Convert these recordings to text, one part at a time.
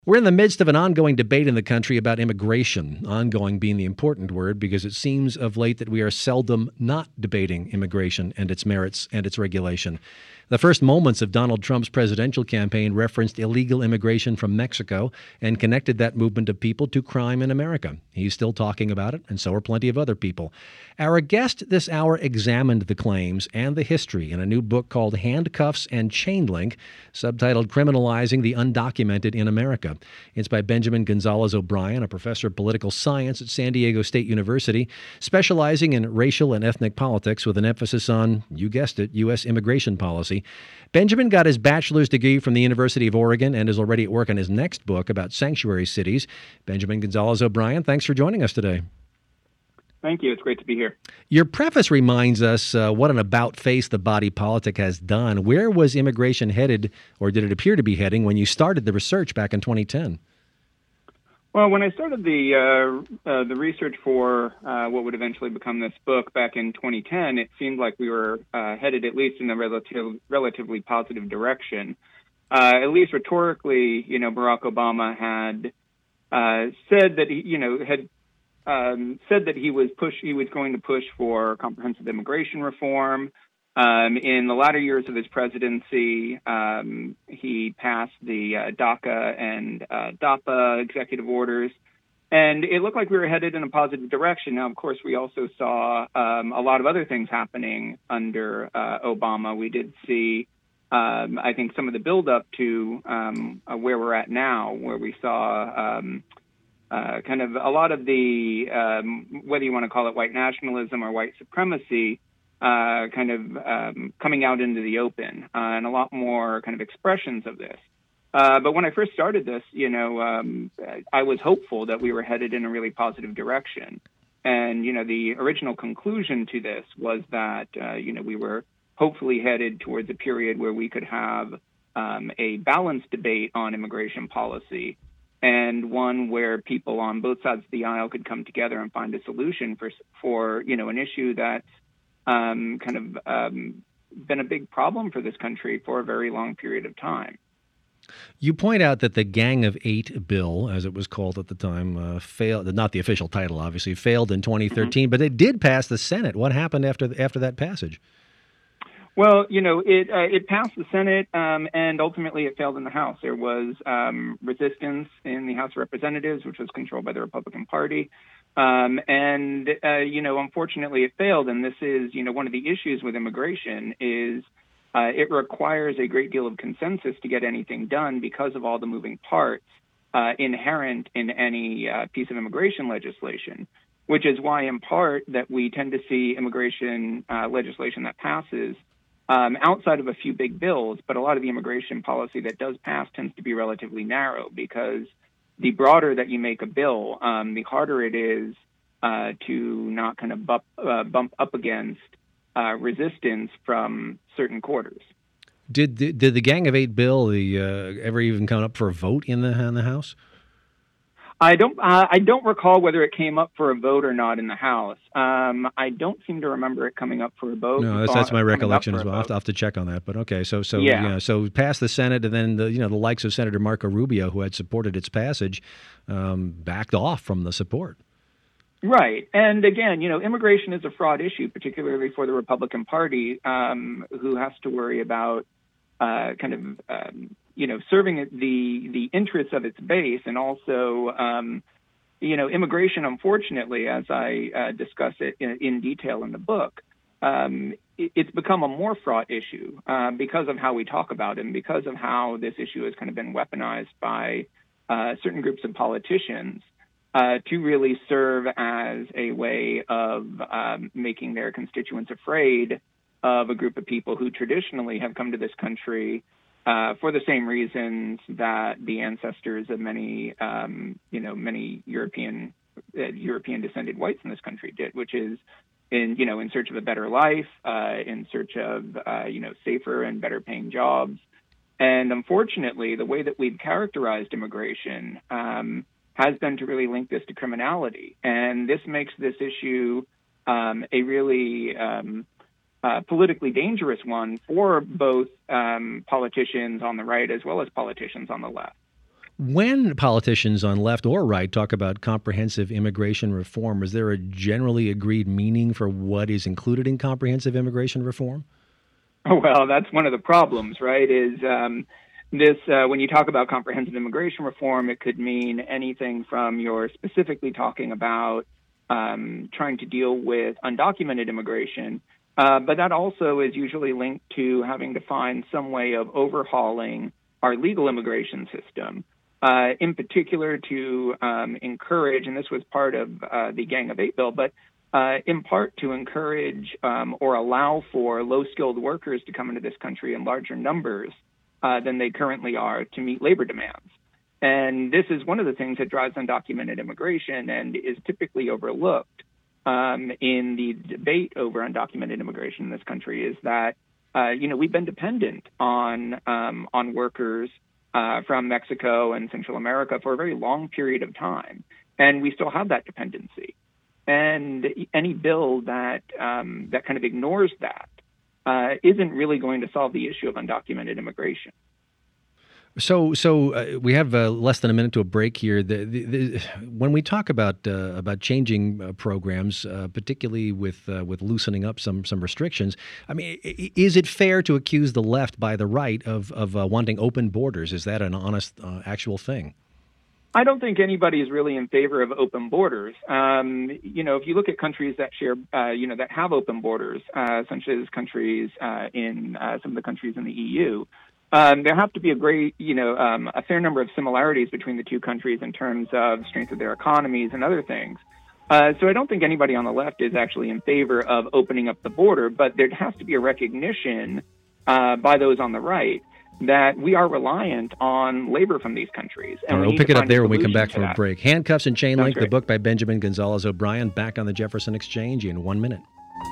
We're in the midst of an ongoing debate in the country about immigration, ongoing being the important word because it seems of late that we are seldom not debating immigration and its merits and its regulation. The first moments of Donald Trump's presidential campaign referenced illegal immigration from Mexico and connected that movement of people to crime in America. He's still talking about it, and so are plenty of other people. Our guest this hour examined the claims and the history in a new book called Handcuffs and Chain Link, subtitled Criminalizing the Undocumented in America. It's by Benjamin Gonzalez O'Brien, a professor of political science at San Diego State University, specializing in racial and ethnic politics with an emphasis on, you guessed it, U.S. immigration policy. Benjamin got his bachelor's degree from the University of Oregon and is already at work on his next book about sanctuary cities. Benjamin Gonzalez O'Brien, thanks for joining us today. Thank you. It's great to be here. Your preface reminds us what an about-face the body politic has done. Where was immigration headed, or did it appear to be heading, when you started the research back in 2010? Well, when I started the research for what would eventually become this book back in 2010, it seemed like we were headed at least in a relatively positive direction. At least rhetorically, Barack Obama had said that he was going to push for comprehensive immigration reform. In the latter years of his presidency, he passed the DACA and DAPA executive orders, and it looked like we were headed in a positive direction. Now, of course, we also saw a lot of other things happening under Obama. We did see, I think, some of the buildup to where we're at now, where we saw kind of a lot of the, whether you want to call it white nationalism or white supremacy, coming out into the open, and a lot more kind of expressions of this. But when I first started this, I was hopeful that we were headed in a really positive direction. And, the original conclusion to this was that, we were hopefully headed towards a period where we could have a balanced debate on immigration policy, and one where people on both sides of the aisle could come together and find a solution for an issue that's been a big problem for this country for a very long period of time. You point out that the Gang of Eight bill, as it was called at the time, failed. Not the official title, obviously, failed in 2013, but it did pass the Senate. What happened after that passage? Well, it passed the Senate, and ultimately it failed in the House. There was resistance in the House of Representatives, which was controlled by the Republican Party. Unfortunately it failed. And this is, one of the issues with immigration is it requires a great deal of consensus to get anything done because of all the moving parts inherent in any piece of immigration legislation, which is why, in part, that we tend to see immigration legislation that passes outside of a few big bills, but a lot of the immigration policy that does pass tends to be relatively narrow, because the broader that you make a bill, the harder it is to not kind of bump up against resistance from certain quarters. Did the Gang of Eight bill ever even come up for a vote in the House? I don't recall whether it came up for a vote or not in the House. I don't seem to remember it coming up for a vote. No, that's my recollection as well. I'll have to check on that. But okay, so passed the Senate, and then the likes of Senator Marco Rubio, who had supported its passage, backed off from the support. Right, and again, immigration is a fraud issue, particularly for the Republican Party, who has to worry about serving the interests of its base, and also, immigration, unfortunately, as I discuss it in detail in the book, it's become a more fraught issue because of how we talk about it, and because of how this issue has kind of been weaponized by certain groups of politicians to really serve as a way of making their constituents afraid of a group of people who traditionally have come to this country for the same reasons that the ancestors of many European descended whites in this country did, which is in search of a better life, in search of safer and better paying jobs. And unfortunately, the way that we've characterized immigration has been to really link this to criminality, and this makes this issue a really politically dangerous one for both politicians on the right as well as politicians on the left. When politicians on left or right talk about comprehensive immigration reform, is there a generally agreed meaning for what is included in comprehensive immigration reform? Oh, well, that's one of the problems, right? When you talk about comprehensive immigration reform, it could mean anything from you're specifically talking about trying to deal with undocumented immigration, but that also is usually linked to having to find some way of overhauling our legal immigration system, in particular to encourage, and this was part of the Gang of Eight bill, but in part to encourage or allow for low-skilled workers to come into this country in larger numbers than they currently are to meet labor demands. And this is one of the things that drives undocumented immigration and is typically overlooked in the debate over undocumented immigration in this country is that, we've been dependent on workers from Mexico and Central America for a very long period of time. And we still have that dependency. And any bill that kind of ignores that isn't really going to solve the issue of undocumented immigration. So we have less than a minute to a break here. When we talk about changing programs, particularly with loosening up some restrictions, I mean, is it fair to accuse the left by the right of wanting open borders? Is that an honest, actual thing? I don't think anybody is really in favor of open borders. If you look at countries that share, that have open borders, such as countries in some of the countries in the EU, there have to be a fair number of similarities between the two countries in terms of strength of their economies and other things. So I don't think anybody on the left is actually in favor of opening up the border, but there has to be a recognition by those on the right that we are reliant on labor from these countries. And all right, we'll pick it up there when we come back from a break. Handcuffs and Chain Link, the book by Benjamin Gonzalez O'Brien, back on the Jefferson Exchange in 1 minute.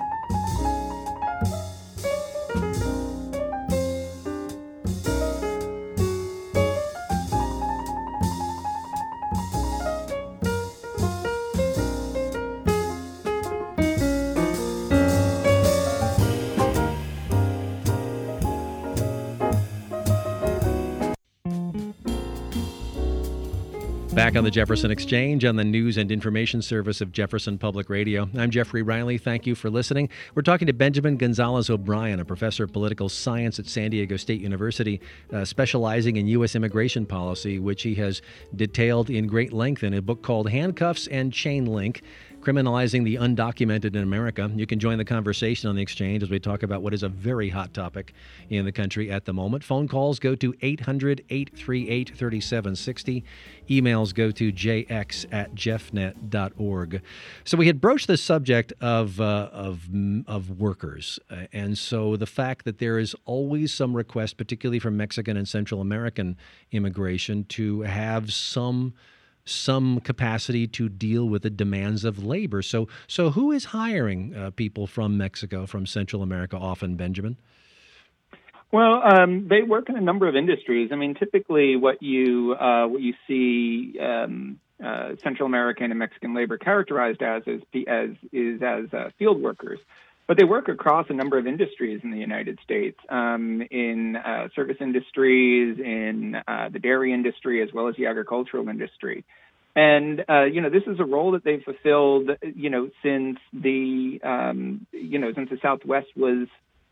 Back on the Jefferson Exchange on the news and information service of Jefferson Public Radio. I'm Jeffrey Riley. Thank you for listening. We're talking to Benjamin Gonzalez O'Brien, a professor of political science at San Diego State University, specializing in U.S. immigration policy, which he has detailed in great length in a book called Handcuffs and Chain Link, Criminalizing the Undocumented in America. You can join the conversation on the Exchange as we talk about what is a very hot topic in the country at the moment. Phone calls go to 800-838-3760. Emails go to jx@jeffnet.org. So we had broached the subject of workers, and so the fact that there is always some request, particularly from Mexican and Central American immigration, to have some capacity to deal with the demands of labor. So who is hiring people from Mexico, from Central America often, Benjamin? Well, they work in a number of industries. I mean, typically what you see Central American and Mexican labor characterized as field workers. But they work across a number of industries in the United States, in service industries, in the dairy industry, as well as the agricultural industry. And, this is a role that they've fulfilled, since the Southwest was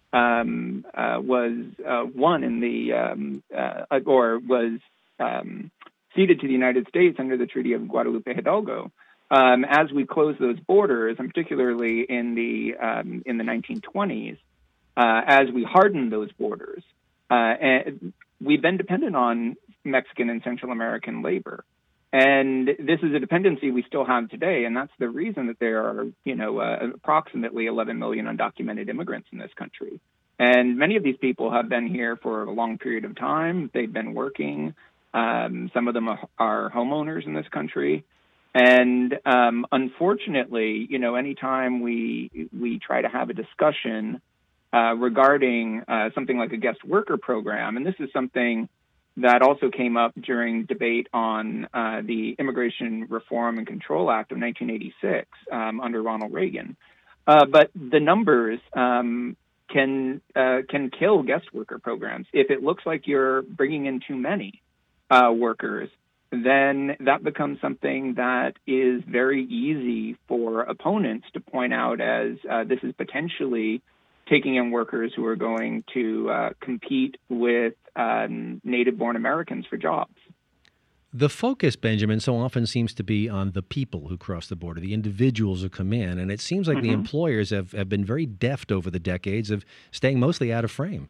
won in was ceded to the United States under the Treaty of Guadalupe Hidalgo. As we close those borders, and particularly in the 1920s, as we hardened those borders, and we've been dependent on Mexican and Central American labor. And this is a dependency we still have today, and that's the reason that there are, approximately 11 million undocumented immigrants in this country. And many of these people have been here for a long period of time. They've been working. Some of them are homeowners in this country. And unfortunately, anytime we try to have a discussion regarding something like a guest worker program, and this is something that also came up during debate on the Immigration Reform and Control Act of 1986 under Ronald Reagan. But the numbers can kill guest worker programs. If it looks like you're bringing in too many workers, then that becomes something that is very easy for opponents to point out as this is potentially taking in workers who are going to compete with native-born Americans for jobs. The focus, Benjamin, so often seems to be on the people who cross the border, the individuals who come in, and it seems like the employers have been very deft over the decades of staying mostly out of frame.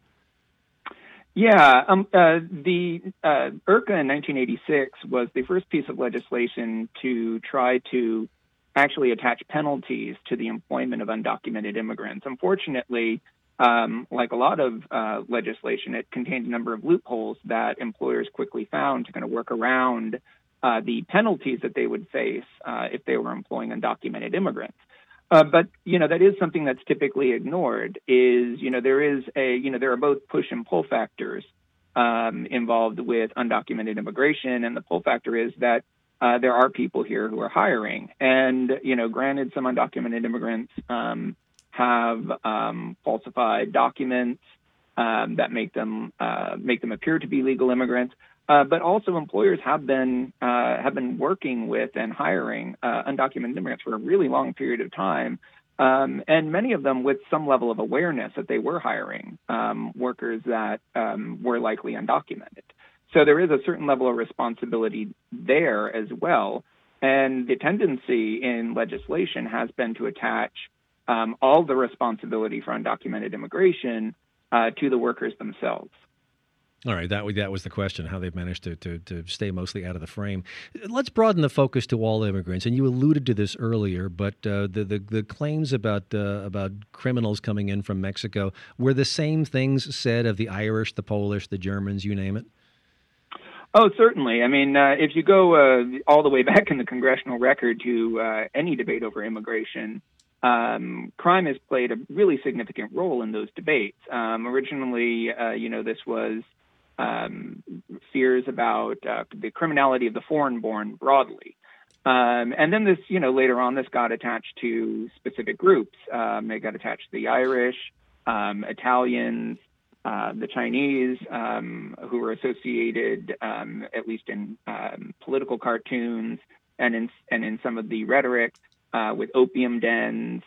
Yeah, the IRCA in 1986 was the first piece of legislation to try to actually attach penalties to the employment of undocumented immigrants. Unfortunately, like a lot of legislation, it contained a number of loopholes that employers quickly found to kind of work around the penalties that they would face if they were employing undocumented immigrants. But, that is something that's typically ignored is, there are both push and pull factors involved with undocumented immigration. And the pull factor is that there are people here who are hiring. And, granted, some undocumented immigrants have falsified documents that make them appear to be legal immigrants. But also employers have been working with and hiring undocumented immigrants for a really long period of time, and many of them with some level of awareness that they were hiring workers that were likely undocumented. So there is a certain level of responsibility there as well. And the tendency in legislation has been to attach all the responsibility for undocumented immigration to the workers themselves. All right, that was the question, how they've managed to stay mostly out of the frame. Let's broaden the focus to all immigrants, and you alluded to this earlier, but the claims about criminals coming in from Mexico, were the same things said of the Irish, the Polish, the Germans, you name it? Oh, certainly. I mean, if you go all the way back in the congressional record to any debate over immigration, crime has played a really significant role in those debates. Originally, this was fears about the criminality of the foreign-born broadly. And then this, later on, this got attached to specific groups. It got attached to the Irish, Italians, the Chinese, who were associated, at least in political cartoons and in some of the rhetoric, with opium dens.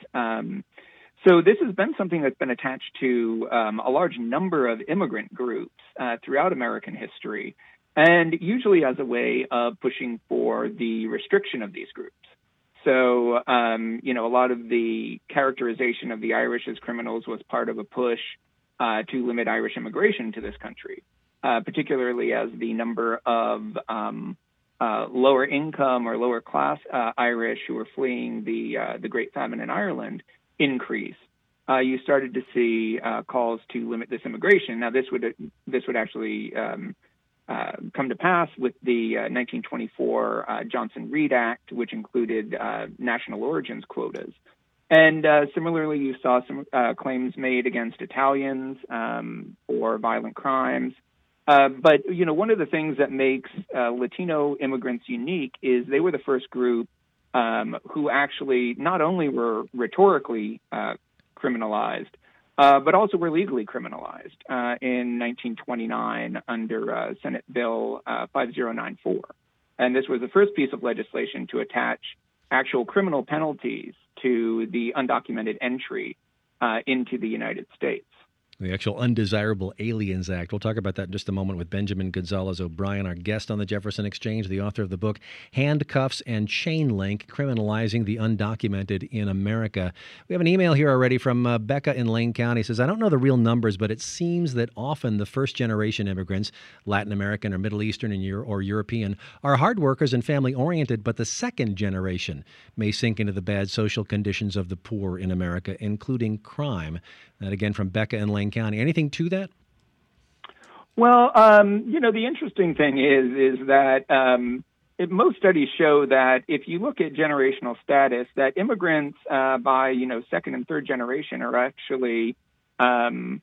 So this has been something that's been attached to a large number of immigrant groups throughout American history, and usually as a way of pushing for the restriction of these groups. So, a lot of the characterization of the Irish as criminals was part of a push to limit Irish immigration to this country, particularly as the number of lower income or lower class Irish who were fleeing the Great Famine in Ireland increase. You started to see calls to limit this immigration. Now, this would actually come to pass with the 1924 Johnson-Reed Act, which included national origins quotas. And similarly, you saw some claims made against Italians for violent crimes. But, one of the things that makes Latino immigrants unique is they were the first group who actually not only were rhetorically criminalized, but also were legally criminalized in 1929 under Senate Bill 5094. And this was the first piece of legislation to attach actual criminal penalties to the undocumented entry into the United States. The actual Undesirable Aliens Act. We'll talk about that in just a moment with Benjamin Gonzalez O'Brien, our guest on the Jefferson Exchange, the author of the book Handcuffs and Chain Link, Criminalizing the Undocumented in America. We have an email here already from Becca in Lane County. It says, I don't know the real numbers, but it seems that often the first-generation immigrants, Latin American or Middle Eastern or European, are hard workers and family-oriented, but the second generation may sink into the bad social conditions of the poor in America, including crime. That again from Becca in Lane County. Anything to that? Well, the interesting thing is that most studies show that if you look at generational status, that immigrants by second and third generation are actually, in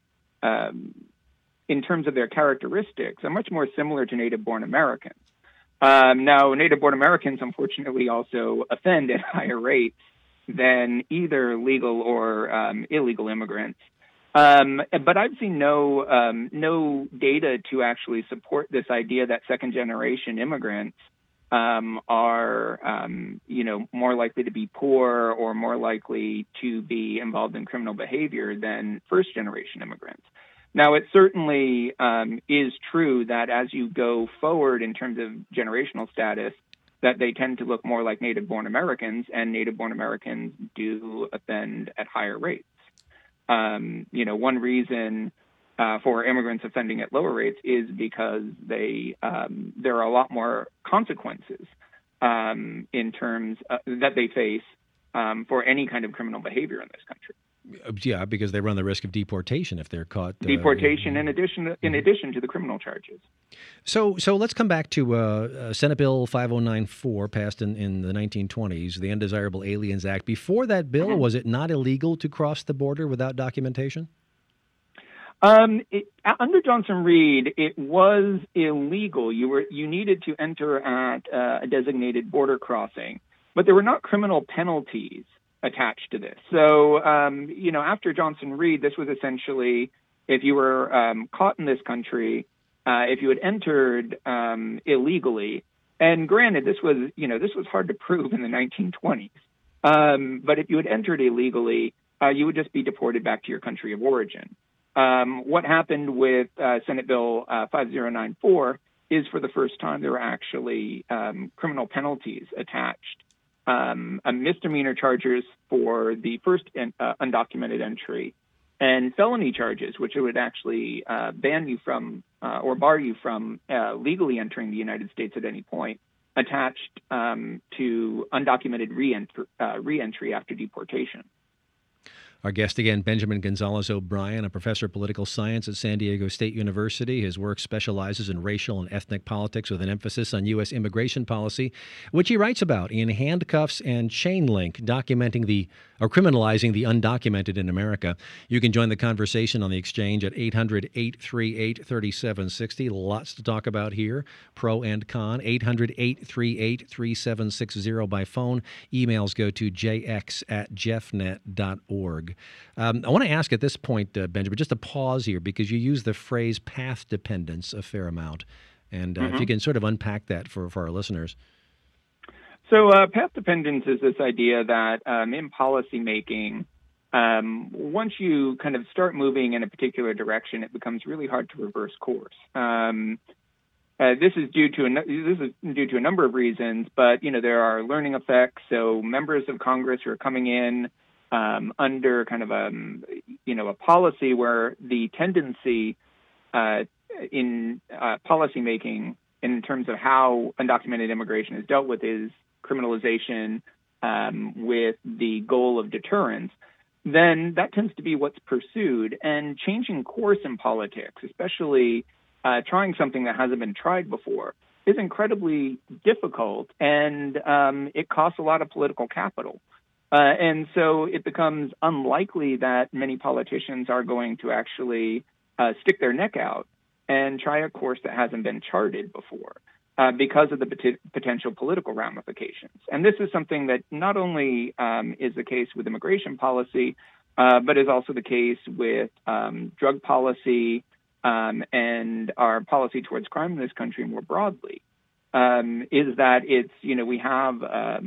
terms of their characteristics, are much more similar to native-born Americans. Now, native-born Americans, unfortunately, also offend at higher rates than either legal or illegal immigrants. But I've seen no data to actually support this idea that second-generation immigrants are, more likely to be poor or more likely to be involved in criminal behavior than first-generation immigrants. Now, it certainly is true that as you go forward in terms of generational status, that they tend to look more like native-born Americans, and native-born Americans do offend at higher rates. One reason for immigrants offending at lower rates is because there are a lot more consequences in terms that they face for any kind of criminal behavior in this country. Yeah, because they run the risk of deportation if they're caught. Deportation in addition to the criminal charges. So let's come back to Senate Bill 5094, passed in the 1920s, the Undesirable Aliens Act. Before that bill, was it not illegal to cross the border without documentation? Under Johnson Reed, it was illegal. You needed to enter at a designated border crossing, but there were not criminal penalties attached to this. So, after Johnson Reed, this was essentially if you were caught in this country, if you had entered illegally, and granted, this was hard to prove in the 1920s, but if you had entered illegally, you would just be deported back to your country of origin. What happened with Senate Bill 5094 is for the first time there were actually criminal penalties attached. Misdemeanor charges for the first undocumented entry, and felony charges, which would actually ban you from or bar you from legally entering the United States at any point, attached to undocumented re-entry after deportation. Our guest again, Benjamin Gonzalez O'Brien, a professor of political science at San Diego State University. His work specializes in racial and ethnic politics with an emphasis on U.S. immigration policy, which he writes about in Handcuffs and Chain Link, criminalizing the undocumented in America. You can join the conversation on the exchange at 800-838-3760. Lots to talk about here, pro and con. 800-838-3760 by phone. Emails go to jx@jeffnet.org. I want to ask at this point, Benjamin, just a pause here, because you use the phrase path dependence a fair amount. And if you can sort of unpack that for our listeners. So path dependence is this idea that in policymaking, once you kind of start moving in a particular direction, it becomes really hard to reverse course. This is due to a number of reasons, but there are learning effects. So members of Congress who are coming in under kind of a policy where the tendency in policymaking in terms of how undocumented immigration is dealt with is criminalization with the goal of deterrence, then that tends to be what's pursued. And changing course in politics, especially trying something that hasn't been tried before, is incredibly difficult, and it costs a lot of political capital. And so it becomes unlikely that many politicians are going to actually stick their neck out and try a course that hasn't been charted before because of the potential political ramifications. And this is something that not only is the case with immigration policy, but is also the case with drug policy and our policy towards crime in this country more broadly, is that it's, we have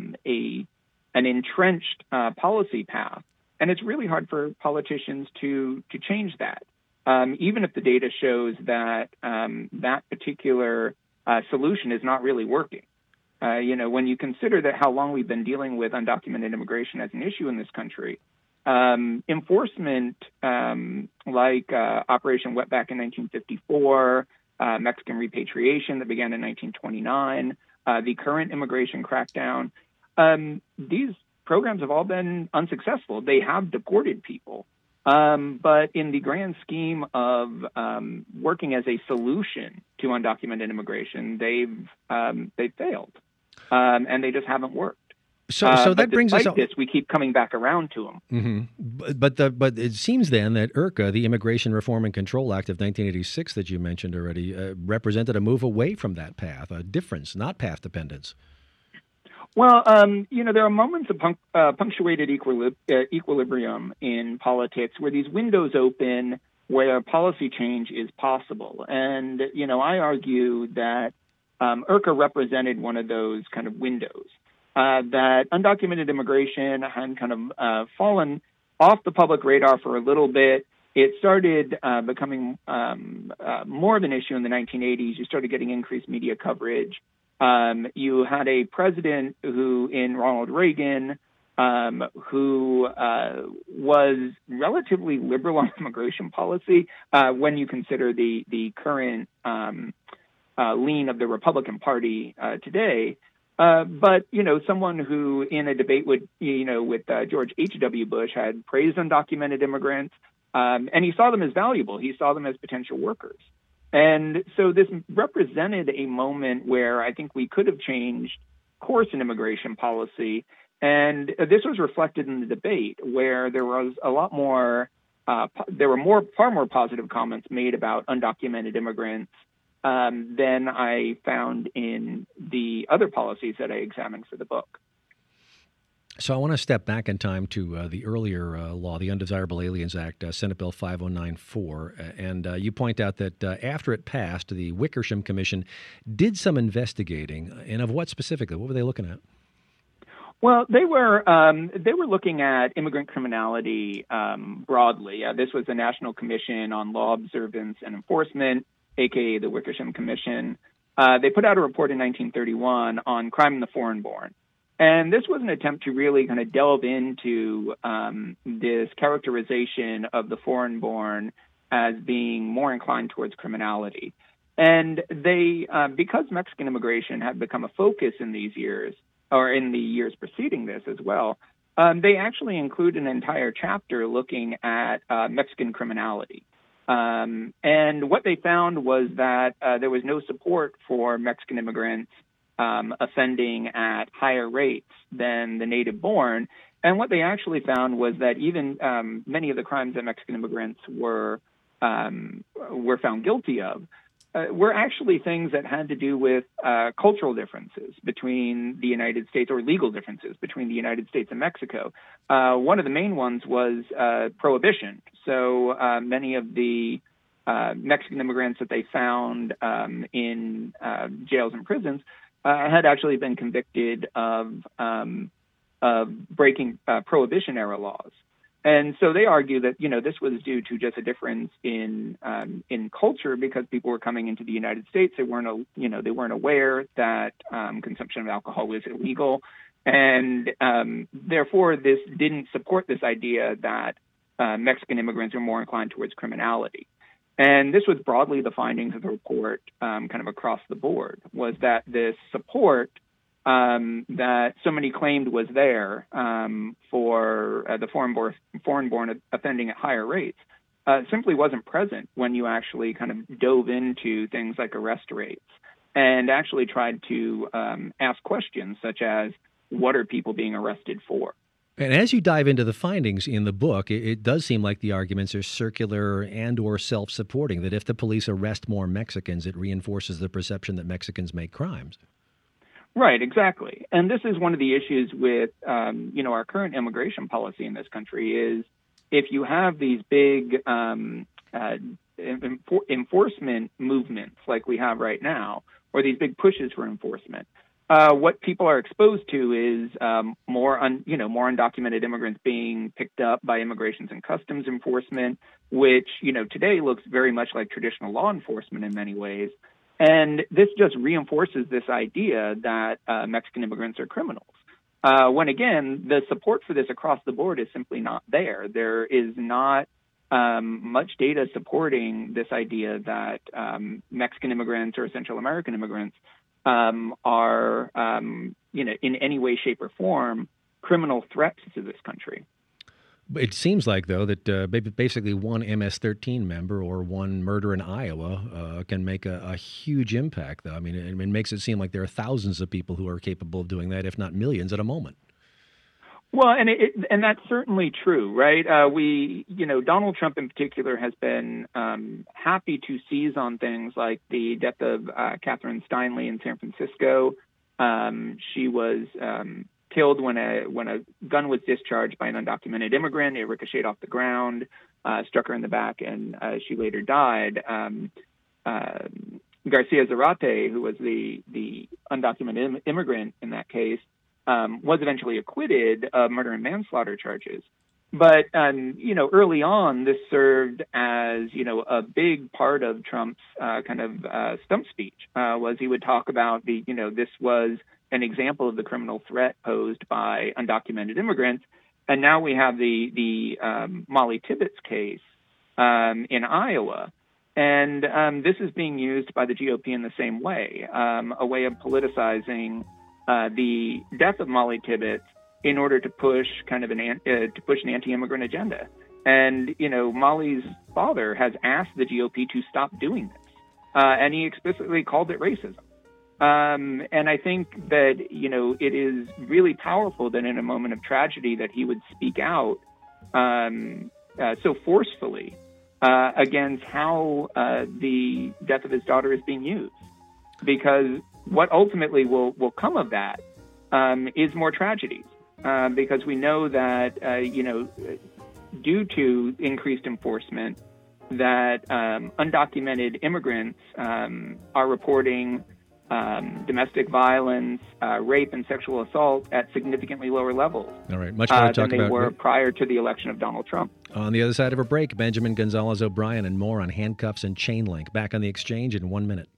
an entrenched policy path, and it's really hard for politicians to change that. Even if the data shows that that particular solution is not really working. When you consider that how long we've been dealing with undocumented immigration as an issue in this country, enforcement like Operation Wetback in 1954, Mexican repatriation that began in 1929, the current immigration crackdown, these programs have all been unsuccessful. They have deported people. But in the grand scheme of working as a solution to undocumented immigration, they've failed, and they just haven't worked. So that brings us. This, we keep coming back around to them. Mm-hmm. But it seems then that IRCA, the Immigration Reform and Control Act of 1986 that you mentioned already, represented a move away from that path, a difference, not path dependence. Well, there are moments of punctuated equilibrium in politics where these windows open, where policy change is possible. And, I argue that IRCA represented one of those kind of windows. That undocumented immigration had kind of fallen off the public radar for a little bit. It started becoming more of an issue in the 1980s. You started getting increased media coverage. You had a president in Ronald Reagan, who was relatively liberal on immigration policy when you consider the current lean of the Republican Party today. But, someone who in a debate with George H.W. Bush had praised undocumented immigrants, and he saw them as valuable. He saw them as potential workers. And so this represented a moment where I think we could have changed course in immigration policy. And this was reflected in the debate, where there was a lot more, far more positive comments made about undocumented immigrants than I found in the other policies that I examined for the book. So I want to step back in time to the earlier law, the Undesirable Aliens Act, Senate Bill 5094. And you point out that after it passed, the Wickersham Commission did some investigating. And of what specifically? What were they looking at? Well, they were looking at immigrant criminality broadly. This was the National Commission on Law Observance and Enforcement, aka the Wickersham Commission. They put out a report in 1931 on crime in the foreign-born. And this was an attempt to really kind of delve into this characterization of the foreign-born as being more inclined towards criminality. And they, because Mexican immigration had become a focus in these years, or in the years preceding this as well, they actually include an entire chapter looking at Mexican criminality. And what they found was that there was no support for Mexican immigrants offending at higher rates than the native-born. And what they actually found was that even many of the crimes that Mexican immigrants were found guilty of were actually things that had to do with cultural differences between the United States, or legal differences between the United States and Mexico. One of the main ones was prohibition. So many of the Mexican immigrants that they found in jails and prisons had actually been convicted of breaking prohibition-era laws. And so they argue that, this was due to just a difference in culture, because people were coming into the United States. They weren't aware that consumption of alcohol was illegal. And therefore, this didn't support this idea that Mexican immigrants are more inclined towards criminality. And this was broadly the findings of the report, kind of across the board, was that this support that so many claimed was there for the foreign-born offending at higher rates simply wasn't present when you actually kind of dove into things like arrest rates and actually tried to ask questions such as, what are people being arrested for? And as you dive into the findings in the book, it does seem like the arguments are circular and or self-supporting, that if the police arrest more Mexicans, it reinforces the perception that Mexicans make crimes. Right, exactly. And this is one of the issues with, our current immigration policy in this country is if you have these big enforcement movements like we have right now, or these big pushes for enforcement, what people are exposed to is more undocumented immigrants being picked up by Immigration and Customs Enforcement, which, today looks very much like traditional law enforcement in many ways. And this just reinforces this idea that Mexican immigrants are criminals. When, again, the support for this across the board is simply not there. There is not much data supporting this idea that Mexican immigrants or Central American immigrants are, in any way, shape, or form, criminal threats to this country. It seems like, though, that basically one MS-13 member or one murder in Iowa can make a huge impact, though. I mean, it makes it seem like there are thousands of people who are capable of doing that, if not millions at a moment. Well, and that's certainly true, right? Donald Trump in particular has been happy to seize on things like the death of Catherine Steinle in San Francisco. She was killed when a gun was discharged by an undocumented immigrant. It ricocheted off the ground, struck her in the back, and she later died. Garcia Zarate, who was the undocumented immigrant in that case, was eventually acquitted of murder and manslaughter charges. But, early on, this served as, a big part of Trump's stump speech, was he would talk about this was an example of the criminal threat posed by undocumented immigrants. And now we have the Molly Tibbetts case in Iowa. And this is being used by the GOP in the same way, a way of politicizing the death of Molly Tibbetts in order to push an anti-immigrant agenda. And, Molly's father has asked the GOP to stop doing this. And he explicitly called it racism. And I think that, it is really powerful that in a moment of tragedy that he would speak out so forcefully against how the death of his daughter is being used. Because what ultimately will come of that is more tragedies. Because we know that, due to increased enforcement, that undocumented immigrants are reporting domestic violence, rape, and sexual assault at significantly lower levels. All right, much more to talk than they about were prior to the election of Donald Trump. On the other side of a break, Benjamin Gonzalez O'Brien and more on handcuffs and chain link. Back on The Exchange in 1 minute.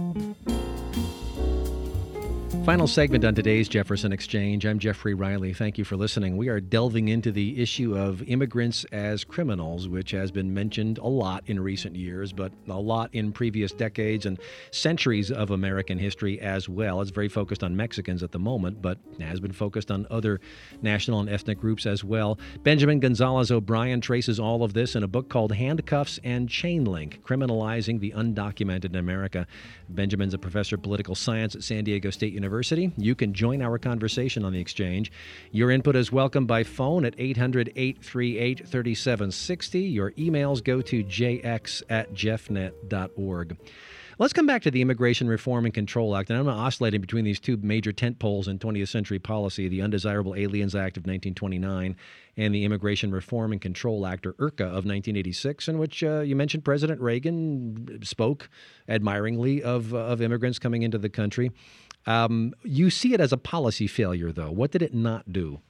Final segment on today's Jefferson Exchange. I'm Jeffrey Riley. Thank you for listening. We are delving into the issue of immigrants as criminals, which has been mentioned a lot in recent years, but a lot in previous decades and centuries of American history as well. It's very focused on Mexicans at the moment, but has been focused on other national and ethnic groups as well. Benjamin Gonzalez O'Brien traces all of this in a book called Handcuffs and Chain Link, Criminalizing the Undocumented in America. Benjamin's a professor of political science at San Diego State University. You can join our conversation on The Exchange. Your input is welcome by phone at 800-838-3760. Your emails go to jx@jeffnet.org. Let's come back to the Immigration Reform and Control Act. And I'm oscillating between these two major tentpoles in 20th century policy, the Undesirable Aliens Act of 1929 and the Immigration Reform and Control Act, or IRCA, of 1986, in which you mentioned President Reagan spoke admiringly of immigrants coming into the country. You see it as a policy failure, though. What did it not do?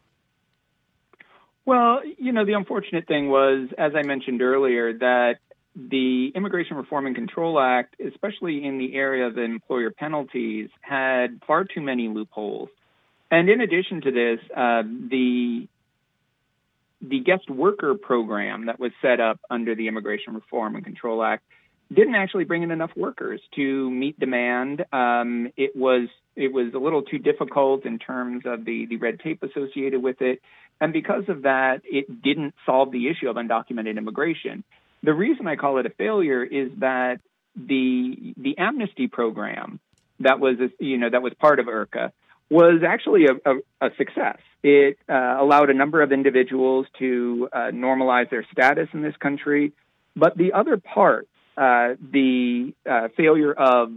Well, the unfortunate thing was, as I mentioned earlier, that the Immigration Reform and Control Act, especially in the area of employer penalties, had far too many loopholes. And in addition to this, the guest worker program that was set up under the Immigration Reform and Control Act didn't actually bring in enough workers to meet demand. It was a little too difficult in terms of the red tape associated with it. And because of that, it didn't solve the issue of undocumented immigration. The reason I call it a failure is that the amnesty program that was part of IRCA was actually a success. It allowed a number of individuals to normalize their status in this country, but the other part, the failure of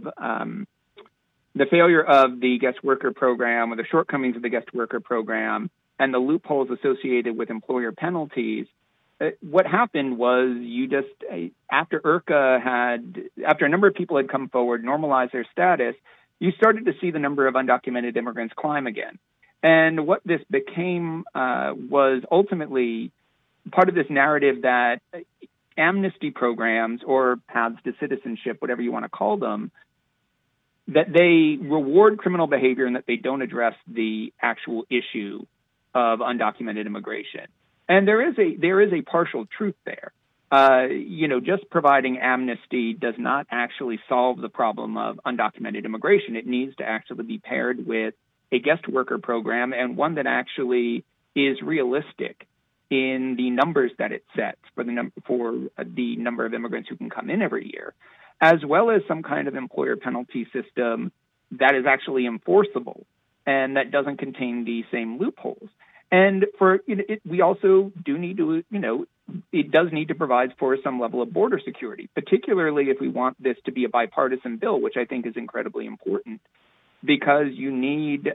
the guest worker program, or the shortcomings of the guest worker program, and the loopholes associated with employer penalties. What happened was after a number of people had come forward, normalized their status, you started to see the number of undocumented immigrants climb again. And what this became was ultimately part of this narrative that amnesty programs, or paths to citizenship, whatever you want to call them, that they reward criminal behavior and that they don't address the actual issue of undocumented immigration. And there is a partial truth there. Just providing amnesty does not actually solve the problem of undocumented immigration. It needs to actually be paired with a guest worker program, and one that actually is realistic in the numbers that it sets for the number of immigrants who can come in every year, as well as some kind of employer penalty system that is actually enforceable and that doesn't contain the same loopholes. And we also do need to, it does need to provide for some level of border security, particularly if we want this to be a bipartisan bill, which I think is incredibly important, because you need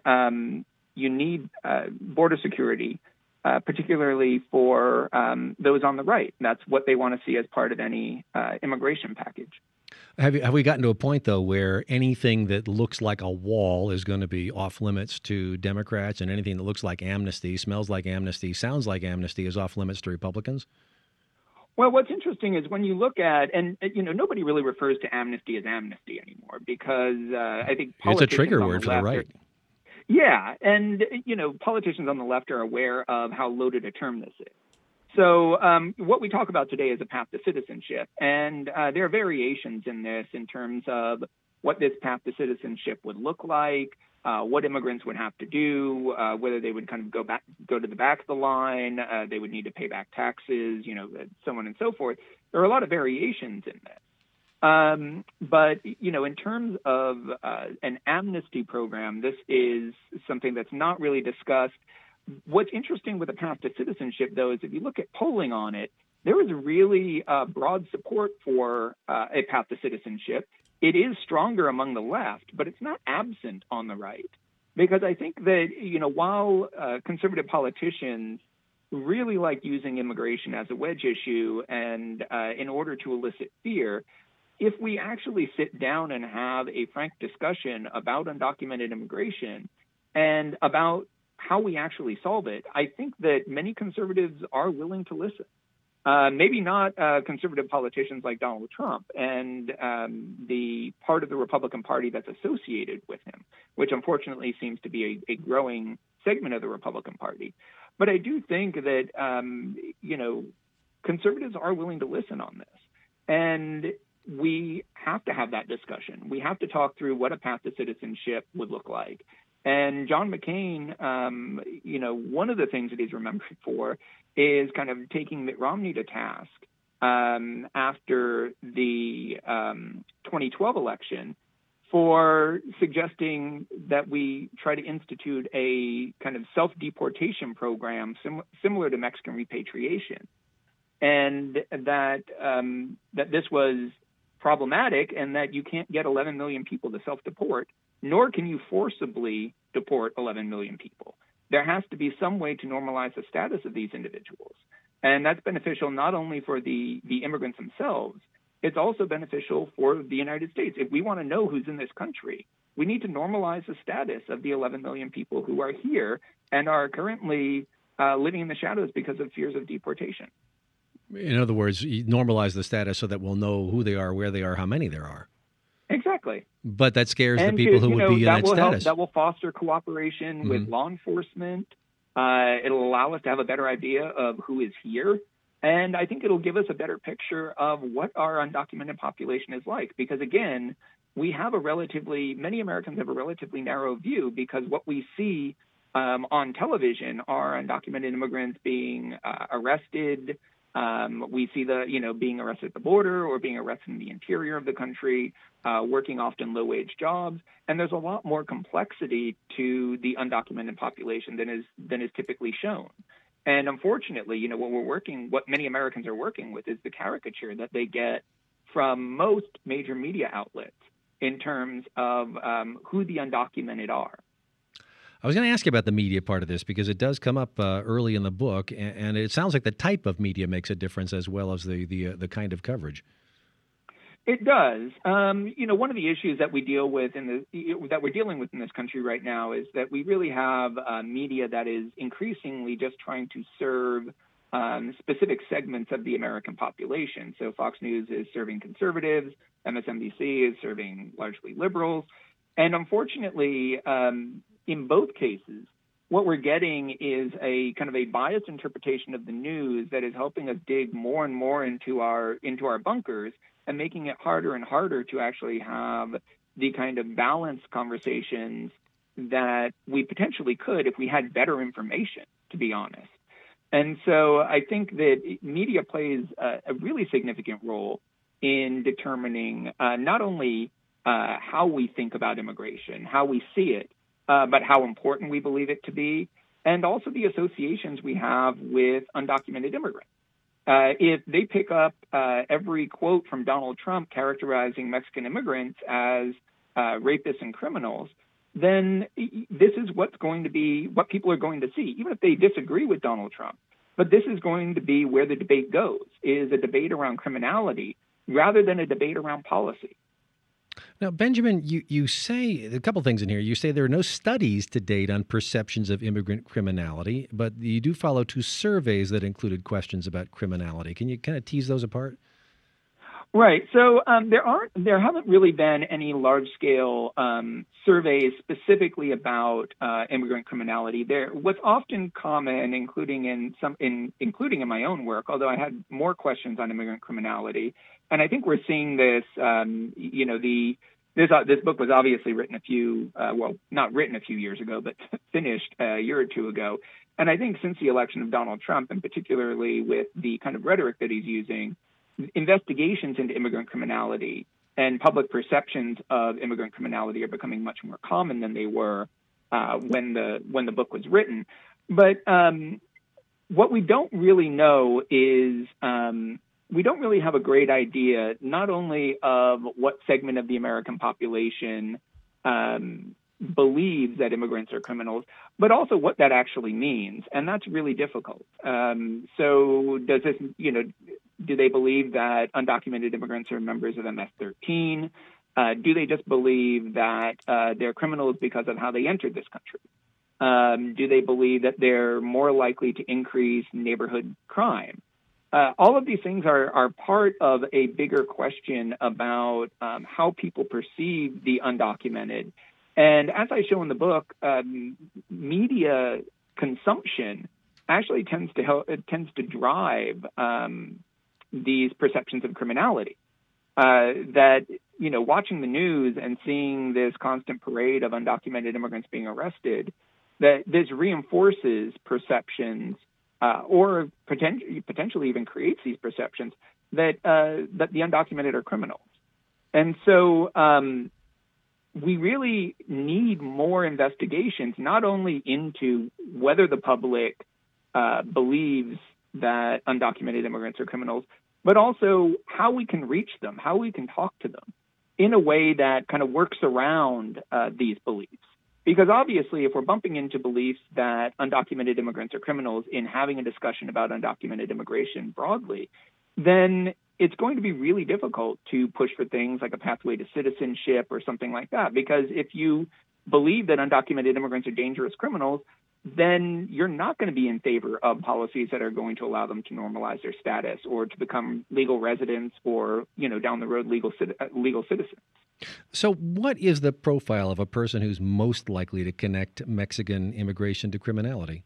border security, particularly for those on the right. That's what they want to see as part of any immigration package. Have we gotten to a point, though, where anything that looks like a wall is going to be off limits to Democrats, and anything that looks like amnesty, smells like amnesty, sounds like amnesty is off limits to Republicans? Well, what's interesting is when you look at, and nobody really refers to amnesty as amnesty anymore because I think it's a trigger word for the right. Yeah, and politicians on the left are aware of how loaded a term this is. So what we talk about today is a path to citizenship, and there are variations in this in terms of what this path to citizenship would look like, what immigrants would have to do, whether they would kind of go to the back of the line, they would need to pay back taxes, so on and so forth. There are a lot of variations in this. But in terms of an amnesty program, this is something that's not really discussed. What's interesting with the path to citizenship, though, is if you look at polling on it, there is really broad support for a path to citizenship. It is stronger among the left, but it's not absent on the right. Because I think that, while conservative politicians really like using immigration as a wedge issue and in order to elicit fear, if we actually sit down and have a frank discussion about undocumented immigration and about how we actually solve it, I think that many conservatives are willing to listen. Maybe not conservative politicians like Donald Trump and the part of the Republican Party that's associated with him, which unfortunately seems to be a growing segment of the Republican Party. But I do think that, conservatives are willing to listen on this. And we have to have that discussion. We have to talk through what a path to citizenship would look like. And John McCain, one of the things that he's remembered for is kind of taking Mitt Romney to task after the 2012 election for suggesting that we try to institute a kind of self-deportation program similar to Mexican repatriation, and that this was problematic and that you can't get 11 million people to self-deport, nor can you forcibly deport 11 million people. There has to be some way to normalize the status of these individuals. And that's beneficial not only for the immigrants themselves, it's also beneficial for the United States. If we want to know who's in this country, we need to normalize the status of the 11 million people who are here and are currently living in the shadows because of fears of deportation. In other words, normalize the status so that we'll know who they are, where they are, how many there are. Exactly. But that scares the people who would be in that status. That will foster cooperation with law enforcement. It'll allow us to have a better idea of who is here. And I think it'll give us a better picture of what our undocumented population is like. Because, again, many Americans have a relatively narrow view because what we see on television are undocumented immigrants being arrested. We see being arrested at the border or being arrested in the interior of the country, working often low-wage jobs. And there's a lot more complexity to the undocumented population than is typically shown. And unfortunately, what many Americans are working with is the caricature that they get from most major media outlets in terms of who the undocumented are. I was going to ask you about the media part of this because it does come up early in the book, and it sounds like the type of media makes a difference as well as the kind of coverage. It does. One of the issues that we deal with that we're dealing with in this country right now is that we really have media that is increasingly just trying to serve specific segments of the American population. So Fox News is serving conservatives, MSNBC is serving largely liberals, and unfortunately, in both cases, what we're getting is a kind of a biased interpretation of the news that is helping us dig more and more into our bunkers and making it harder and harder to actually have the kind of balanced conversations that we potentially could if we had better information, to be honest. And so I think that media plays a really significant role in determining not only how we think about immigration, how we see it, but how important we believe it to be, and also the associations we have with undocumented immigrants. If they pick up every quote from Donald Trump characterizing Mexican immigrants as rapists and criminals, then this is what people are going to see, even if they disagree with Donald Trump. But this is going to be where the debate goes, is a debate around criminality, rather than a debate around policy. Now, Benjamin, you say a couple things in here. You say there are no studies to date on perceptions of immigrant criminality, but you do follow 2 surveys that included questions about criminality. Can you kind of tease those apart? Right. So there haven't really been any large-scale surveys specifically about immigrant criminality. What's often common, including in my own work, although I had more questions on immigrant criminality, and I think we're seeing this. This book was obviously written not written a few years ago, but finished a year or two ago. And I think since the election of Donald Trump, and particularly with the kind of rhetoric that he's using, investigations into immigrant criminality and public perceptions of immigrant criminality are becoming much more common than they were when the book was written. But what we don't really know is we don't really have a great idea not only of what segment of the American population believes that immigrants are criminals, but also what that actually means. And that's really difficult. So does this, do they believe that undocumented immigrants are members of MS-13? Do they just believe that they're criminals because of how they entered this country? Do they believe that they're more likely to increase neighborhood crime? All of these things are part of a bigger question about how people perceive the undocumented. And as I show in the book, media consumption actually tends to drive these perceptions of criminality. That, watching the news and seeing this constant parade of undocumented immigrants being arrested, that this reinforces perceptions or potentially even creates these perceptions that the undocumented are criminals. And so we really need more investigations, not only into whether the public believes that undocumented immigrants are criminals, but also how we can reach them, how we can talk to them in a way that kind of works around these beliefs. Because obviously, if we're bumping into beliefs that undocumented immigrants are criminals in having a discussion about undocumented immigration broadly, then it's going to be really difficult to push for things like a pathway to citizenship or something like that. Because if you believe that undocumented immigrants are dangerous criminals, then you're not going to be in favor of policies that are going to allow them to normalize their status or to become legal residents or, down the road, legal citizens. So what is the profile of a person who's most likely to connect Mexican immigration to criminality?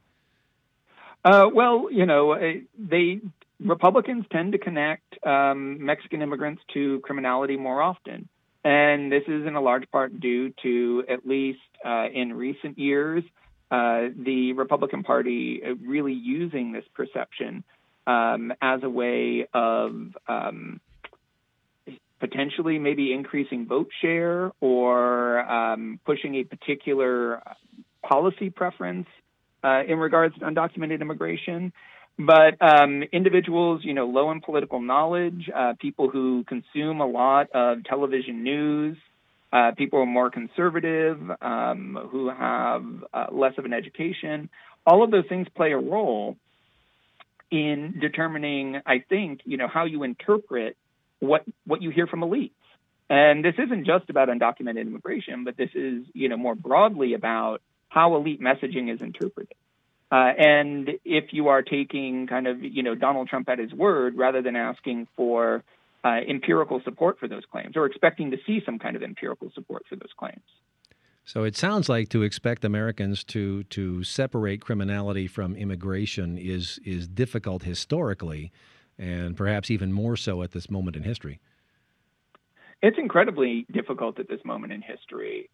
Republicans tend to connect Mexican immigrants to criminality more often. And this is in a large part due to, at least in recent years, the Republican Party really using this perception as a way of potentially maybe increasing vote share or pushing a particular policy preference in regards to undocumented immigration. But individuals, low in political knowledge, people who consume a lot of television news, people who are more conservative, who have less of an education, all of those things play a role in determining, I think, how you interpret what you hear from elites. And this isn't just about undocumented immigration, but this is, more broadly about how elite messaging is interpreted. And if you are taking kind of, Donald Trump at his word, rather than asking for empirical support for those claims or expecting to see some kind of empirical support for those claims. So it sounds like to expect Americans to separate criminality from immigration is difficult historically, and perhaps even more so at this moment in history. It's incredibly difficult at this moment in history.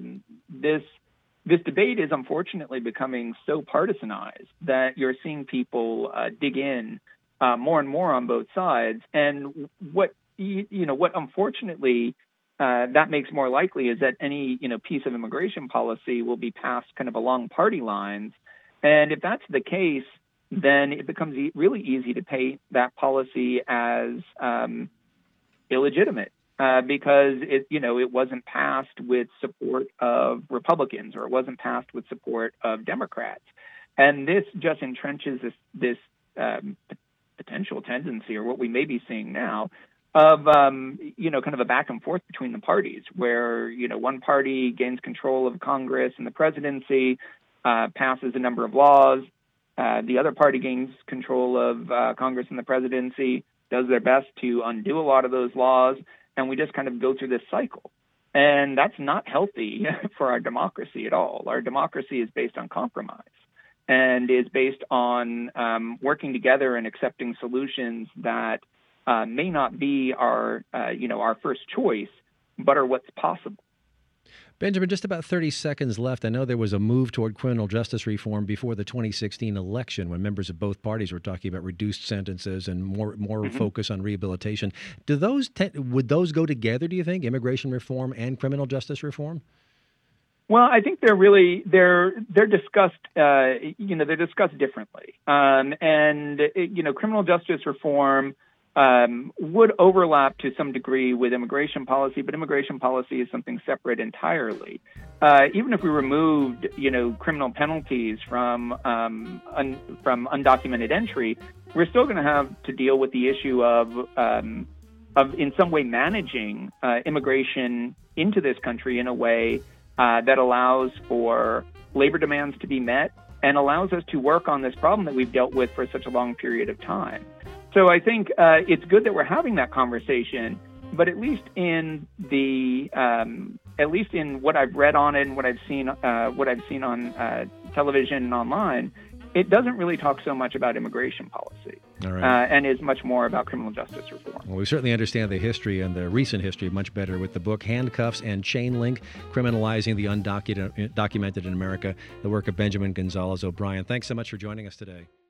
This debate is unfortunately becoming so partisanized that you're seeing people dig in more and more on both sides. And what unfortunately that makes more likely is that any piece of immigration policy will be passed kind of along party lines. And if that's the case, then it becomes really easy to paint that policy as illegitimate because it wasn't passed with support of Republicans or it wasn't passed with support of Democrats. And this just entrenches this potential tendency, or what we may be seeing now, of kind of a back and forth between the parties, where one party gains control of Congress and the presidency, passes a number of laws. The other party gains control of Congress and the presidency, does their best to undo a lot of those laws, and we just kind of go through this cycle. And that's not healthy for our democracy at all. Our democracy is based on compromise and is based on working together and accepting solutions that may not be our first choice, but are what's possible. Benjamin, just about 30 seconds left. I know there was a move toward criminal justice reform before the 2016 election when members of both parties were talking about reduced sentences and more focus on rehabilitation. Would those go together, do you think, immigration reform and criminal justice reform? Well, I think they're discussed. They're discussed differently. Criminal justice reform would overlap to some degree with immigration policy, but immigration policy is something separate entirely. Even if we removed, criminal penalties from undocumented entry, we're still going to have to deal with the issue of in some way managing immigration into this country in a way that allows for labor demands to be met and allows us to work on this problem that we've dealt with for such a long period of time. So I think it's good that we're having that conversation, but at least in what I've read on it and what I've seen on television and online, it doesn't really talk so much about immigration policy. All right. And is much more about criminal justice reform. Well, we certainly understand the history and the recent history much better with the book Handcuffs and Chain Link, Criminalizing the Undocumented in America, the work of Benjamin Gonzalez O'Brien. Thanks so much for joining us today.